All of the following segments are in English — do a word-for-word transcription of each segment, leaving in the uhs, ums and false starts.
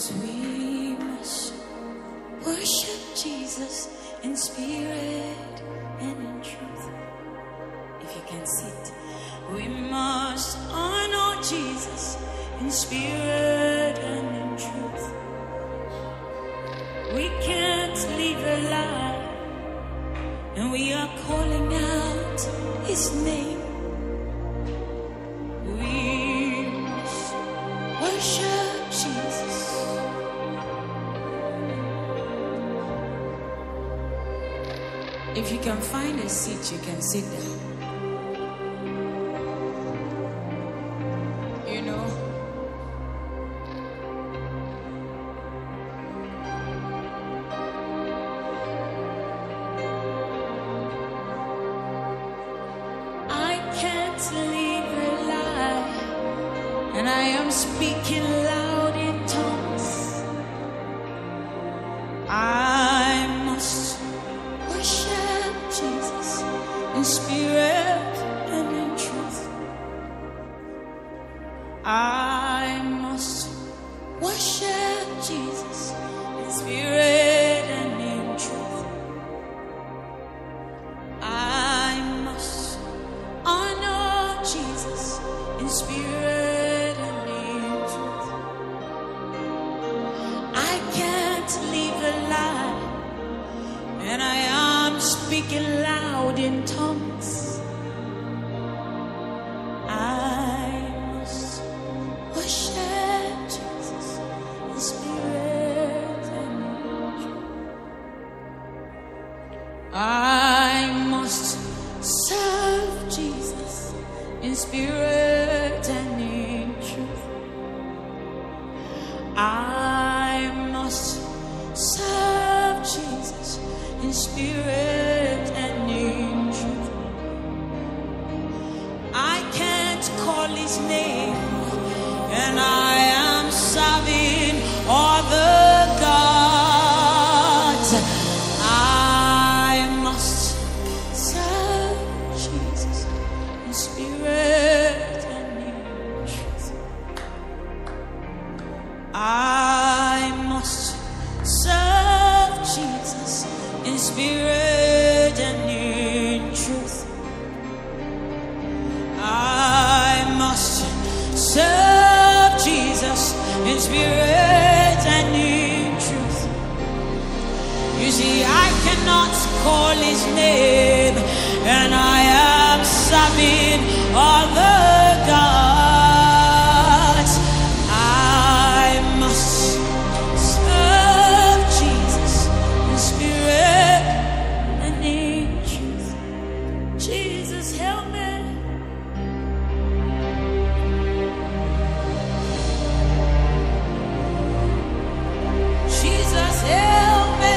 We must worship Jesus in spirit and in truth. If you can sit, we must honor Jesus in spirit and in truth. We can't live a lie, and we are calling out His name. We must worship Jesus. If you can find a seat, you can sit down. You know, I can't live a lie, and I am speaking loud in tongues. I must worship Jesus in spirit and in truth. I must worship Jesus in spirit and in truth. I must honor Jesus in spirit and in truth. I can't live a lie, and I am speaking loud in tongues. I must worship Jesus in spirit and in truth. I must serve Jesus in spirit and in truth. I must serve Jesus in spirit and in truth. I can't call His name, and I am serving other gods. I must serve Jesus in spirit and in truth. I must serve Jesus in spirit and in truth. I must serve Jesus in spirit and in truth. You see, I cannot call His name, and I am serving other gods. I must serve Jesus in spirit and in truth. Jesus, help me. Jesus, help me.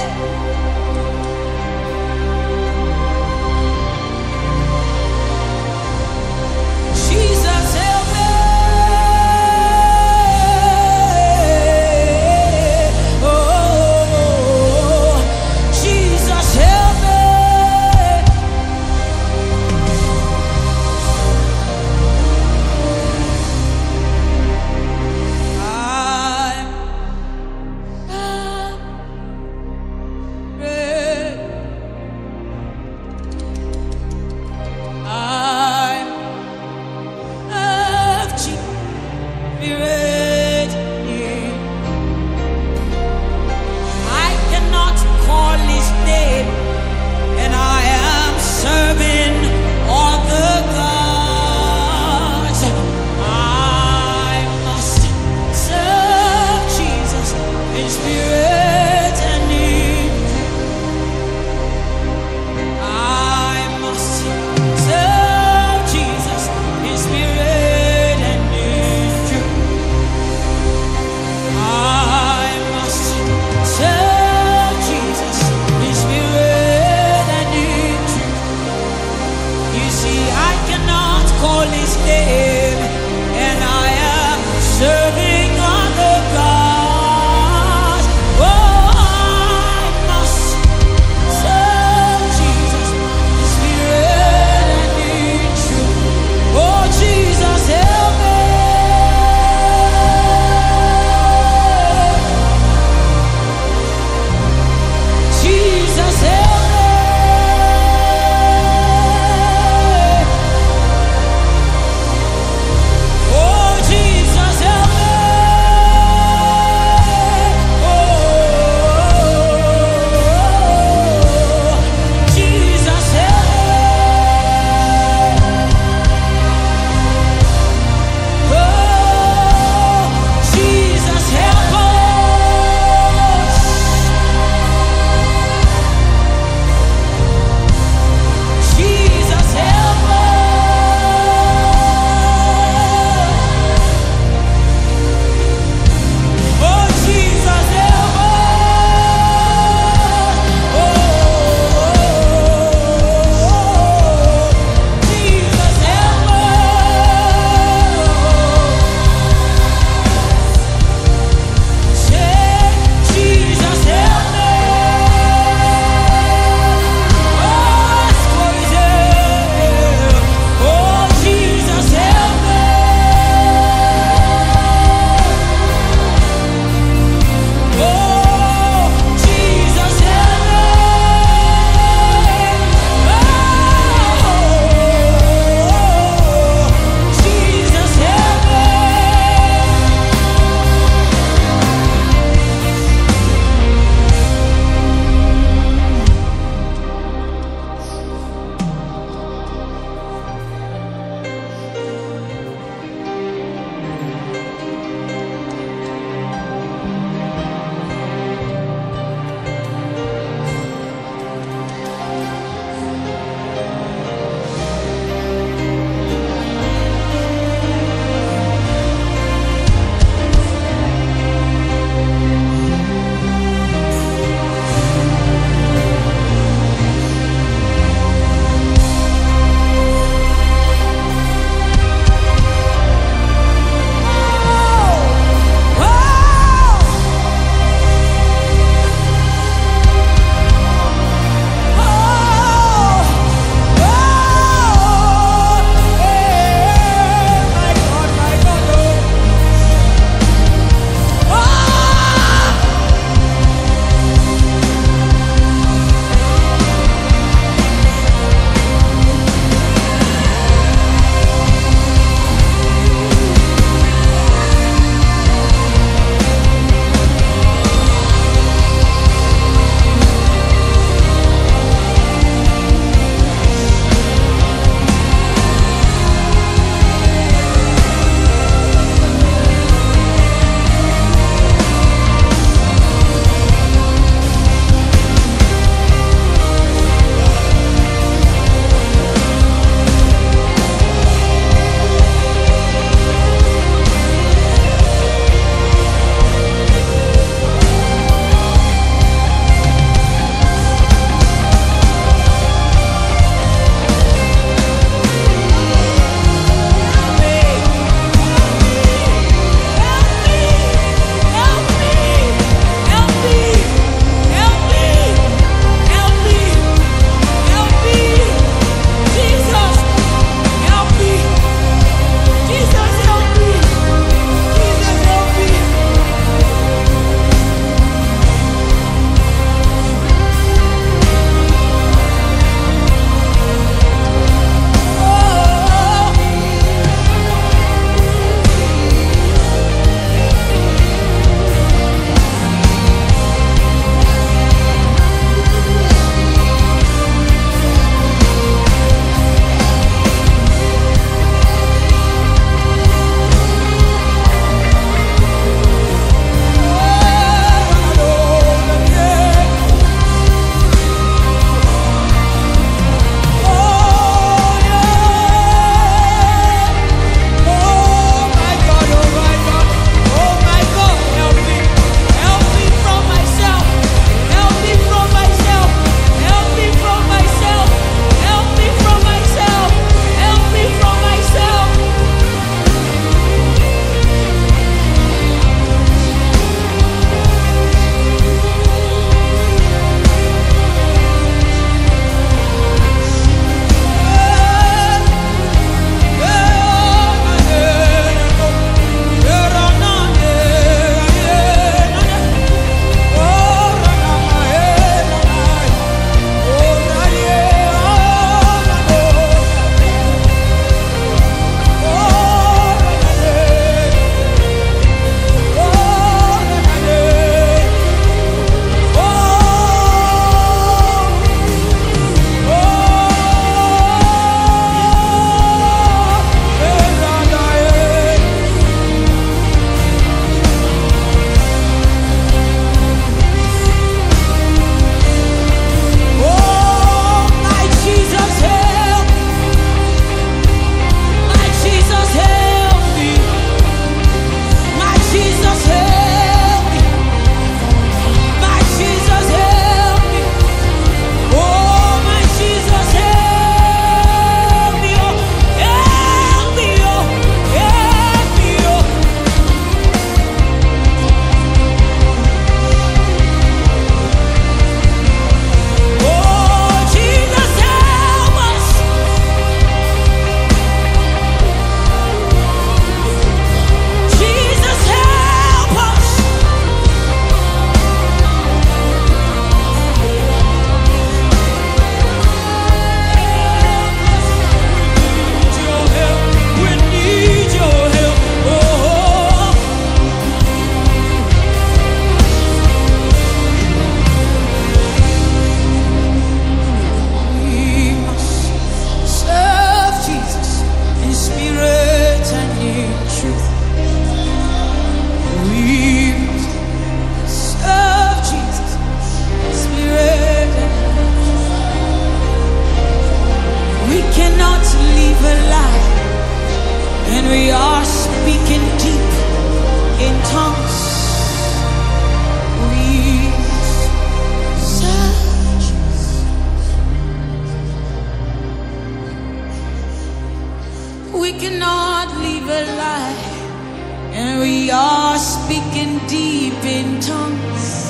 believe a lie, and we are speaking deep in tongues.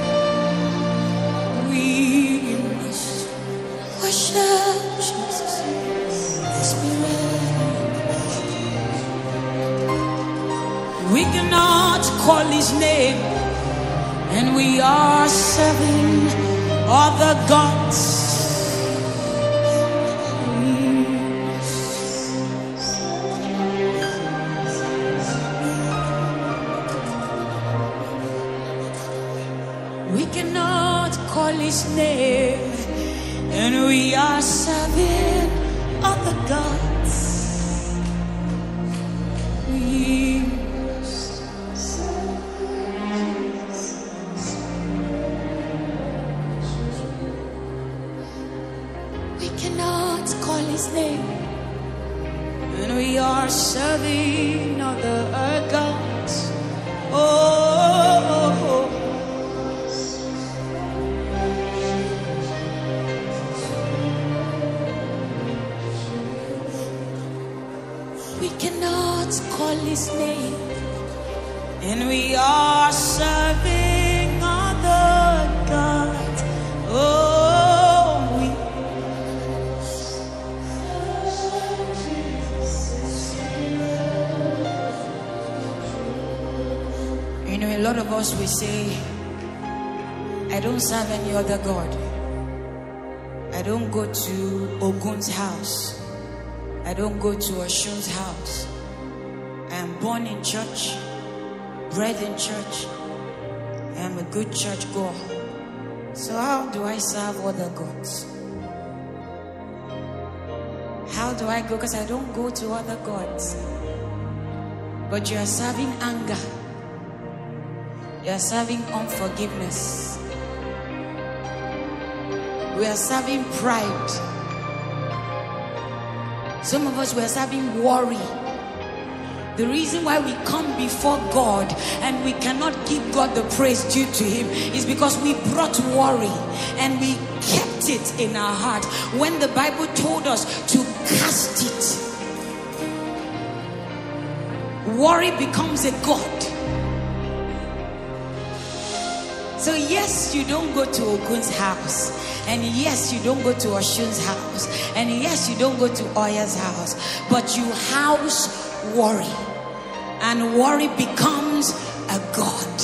We must worship Jesus, the Spirit. We cannot call his name, and we are serving other gods. We cannot call his name, and we are serving other gods. We We cannot call his name, and we are serving other gods. Oh, we cannot call his name, and we are serving other gods. Oh, we You know, a lot of us, we say, I don't serve any other God. I don't go to Ogun's house. I don't go to Oshun's house. I am born in church, bred in church. I am a good church goer. So how do I serve other gods? How do I go? Because I don't go to other gods. But you are serving anger. You are serving unforgiveness. We are serving pride. Some of us, we are serving worry. The reason why we come before God and we cannot give God the praise due to him is because we brought worry and we kept it in our heart when the Bible told us to cast it. Worry becomes a god. So yes, you don't go to Ogun's house, and yes, you don't go to Oshun's house, and yes, you don't go to Oya's house, but you house worry, and worry becomes a god.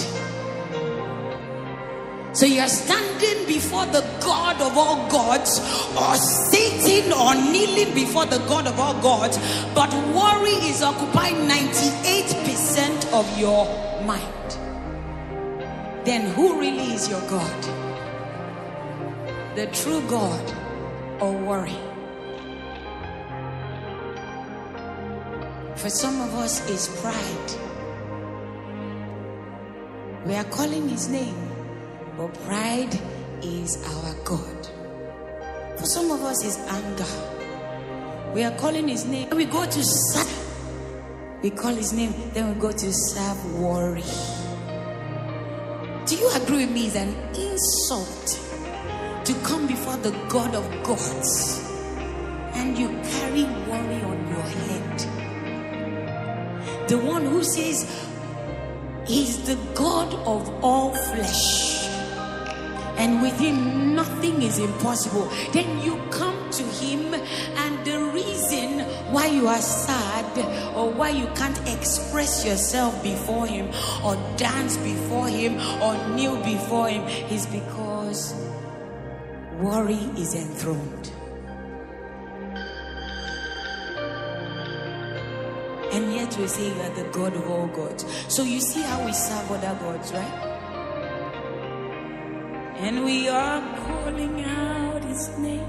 So you're standing before the God of all gods, or sitting or kneeling before the God of all gods, but worry is occupying ninety-eight percent of your mind. Then who really is your God? The true God or worry? For some of us, it's pride. We are calling his name, but pride is our God. For some of us, it's anger. We are calling his name. We go to serve. We call his name, then we go to serve worry. Do you agree with me? It's an insult to come before the God of gods and you carry worry on your head. The one who says he's the God of all flesh, and with him nothing is impossible. Then you come to him, and the reason why you are sad or why you can't express yourself before him or dance before him or kneel before him is because worry is enthroned. And yet we say you are the God of all gods. So you see how we serve other gods, right? And we are calling out his name.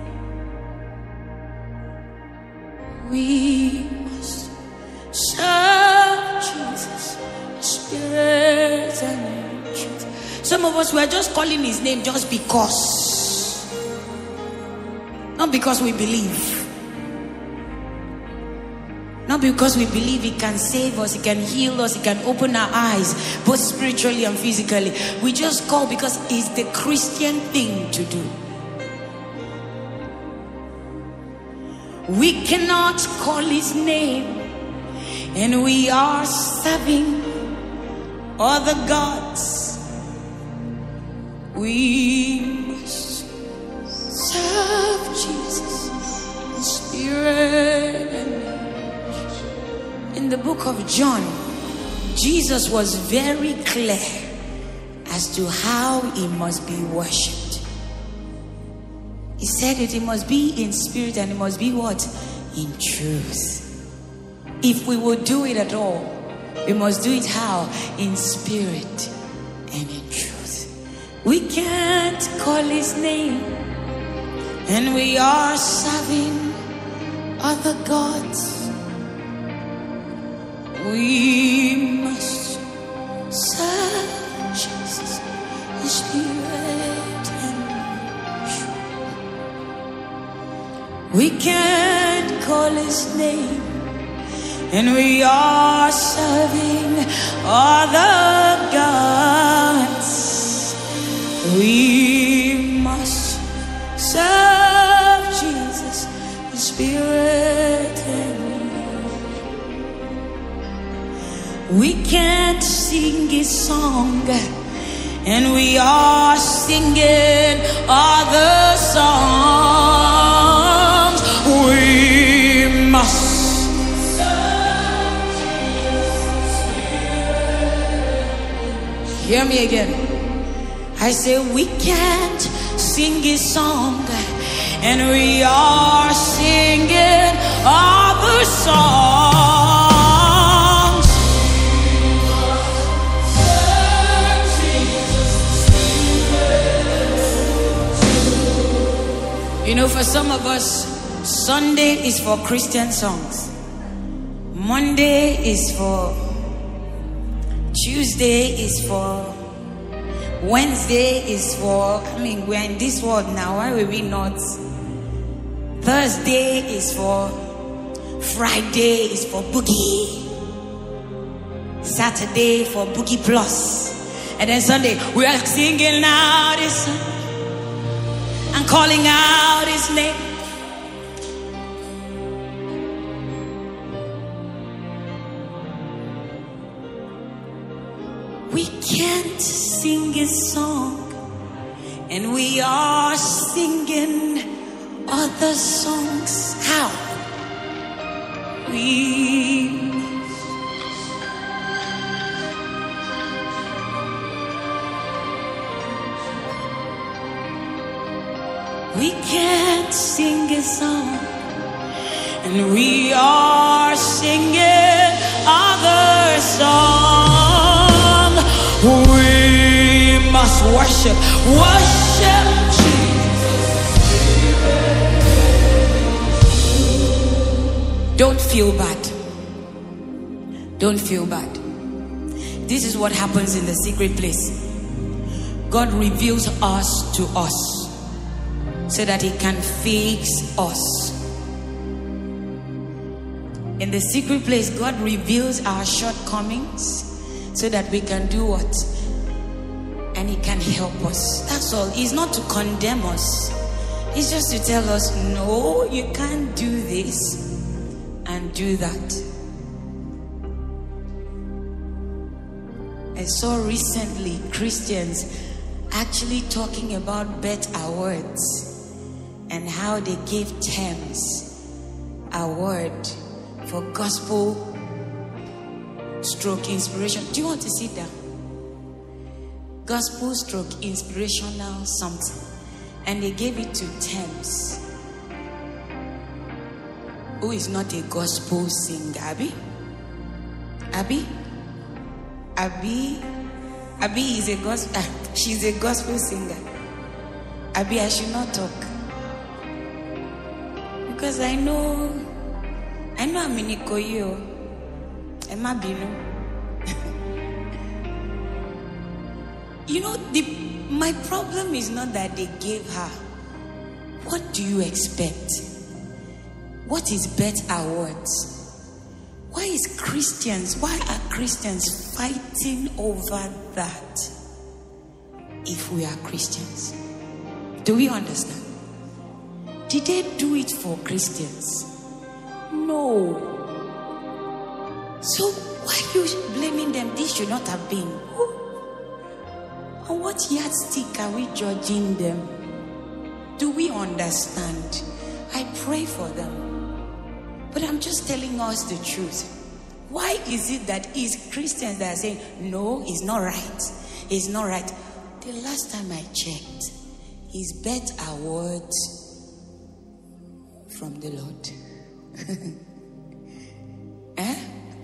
We must serve Jesus, Spirit and truth. Some of us, we are just calling his name just because. Not because we believe. Not because we believe he can save us, he can heal us, he can open our eyes, both spiritually and physically. We just call because it's the Christian thing to do. We cannot call his name, and we are serving other gods, we must serve Jesus in spirit and truth. In the book of John, Jesus was very clear as to how he must be worshipped. He said that it must be in spirit and it must be what? In truth. If we will do it at all, we must do it how? In spirit and in truth. We can't call his name and we are serving other gods. We must serve Jesus in spirit and truth. We can't call his name and we are serving other gods. We must serve Jesus in spirit and truth. We can't sing his song and we are singing other songs. We must hear me again. I say we can't sing his song and we are singing other songs. You know, for some of us, Sunday is for Christian songs. Monday is for Tuesday is for, Wednesday is for, I mean, we're in this world now, why will we not? Thursday is for, Friday is for boogie, Saturday for boogie plus, and then Sunday we are singing out his song and calling out his name. We can't sing his song and we are singing other songs. How? We We can't sing a song and we are singing other songs. We must worship, worship Jesus. Don't feel bad. Don't feel bad. This is what happens in the secret place. God reveals us to us so that he can fix us. In the secret place, God reveals our shortcomings so that we can do what? And he can help us. That's all. He's not to condemn us. He's just to tell us, no, you can't do this and do that. I saw recently Christians actually talking about better words and how they gave terms a word for gospel stroke inspiration. Do you want to sit down? Gospel stroke inspirational something, and they gave it to Thames, who is not a gospel singer. Abby? Abby? Abby? Abby is a gospel. Uh, she's a gospel singer. Abby, I should not talk because I know, I know I'm in Ikoyo. Emma Binu. You know, the, my problem is not that they gave her. What do you expect? What is better words? Why is Christians, why are Christians fighting over that if we are Christians? Do we understand? Did they do it for Christians? No. So why are you blaming them? This should not have been. On what yardstick are we judging them? Do we understand? I pray for them. But I'm just telling us the truth. Why is it that it's Christians that are saying, no, it's not right. It's not right. The last time I checked, his bet are words from the Lord. eh?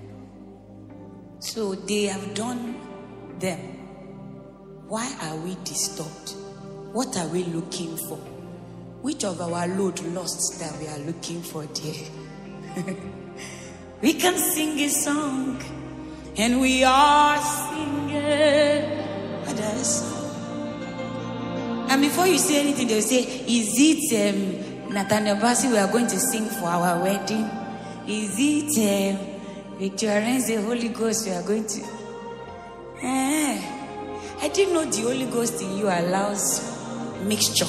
So they have done them. Why are we disturbed? What are we looking for? Which of our load lost that we are looking for there? We can sing a song, and we are singing. What else? And before you say anything, they'll say, is it um, Nathaniel Bassey we are going to sing for our wedding? Is it um, Victoria Renze Holy Ghost we are going to? Eh, I didn't know the Holy Ghost in you allows mixture.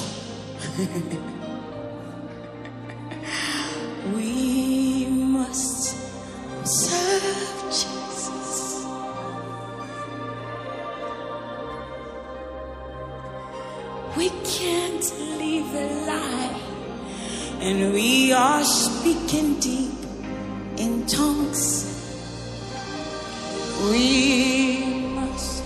We must serve Jesus. We can't live a lie, and we are speaking deep in tongues. We must.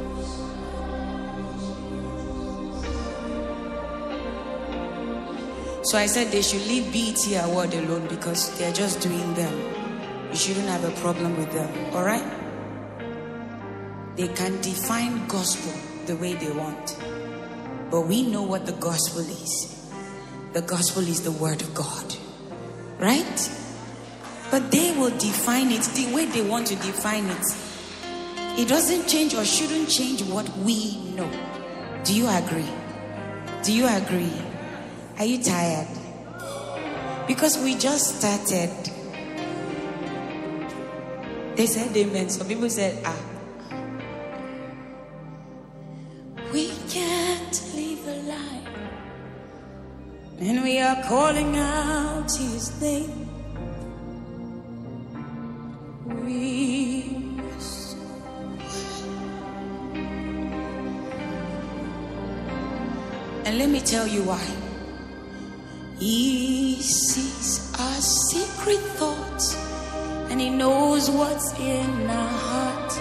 So I said they should leave B E T award alone because they're just doing them. You shouldn't have a problem with them, all right? They can define gospel the way they want. But we know what the gospel is. The gospel is the word of God, right? But they will define it the way they want to define it. It doesn't change or shouldn't change what we know. Do you agree? Do you agree? Are you tired? Because we just started. They said amen. Some people said, ah. We can't live a lie, and we are calling out his name. We must. And let me tell you why. He sees our secret thoughts, and he knows what's in our heart.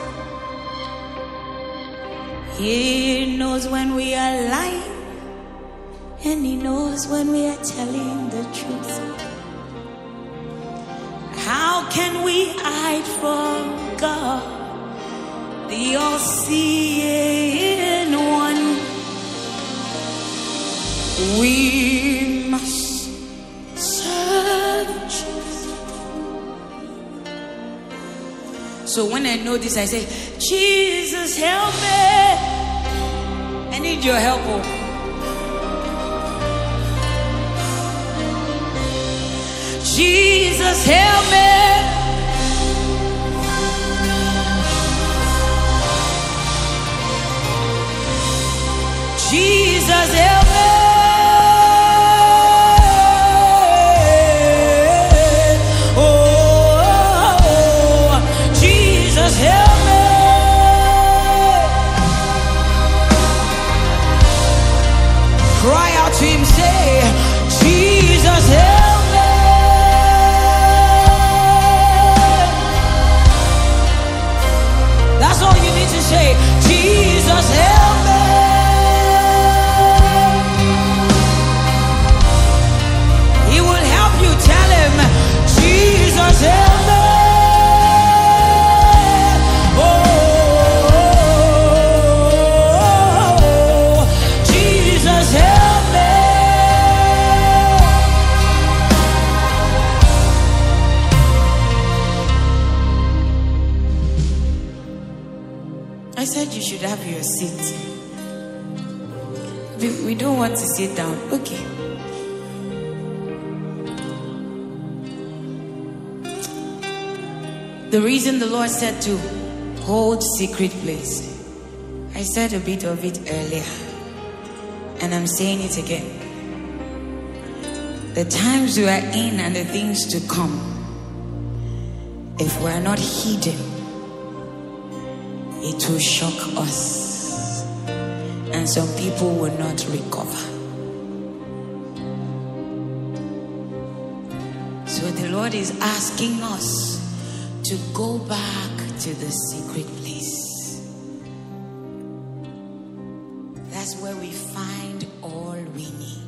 He knows when we are lying, and he knows when we are telling the truth. How can we hide from God, the all-seeing one? We must serve Jesus. So when I know this, I say, Jesus, help me. I need your help. Oh. Jesus, help me. Jesus, help me. I said you should have your seat. We, we don't want to sit down. Okay. The reason the Lord said to hold secret place, I said a bit of it earlier, and I'm saying it again. The times we are in and the things to come, if we're not hidden, it will shock us, and some people will not recover. So the Lord is asking us to go back to the secret place. That's where we find all we need.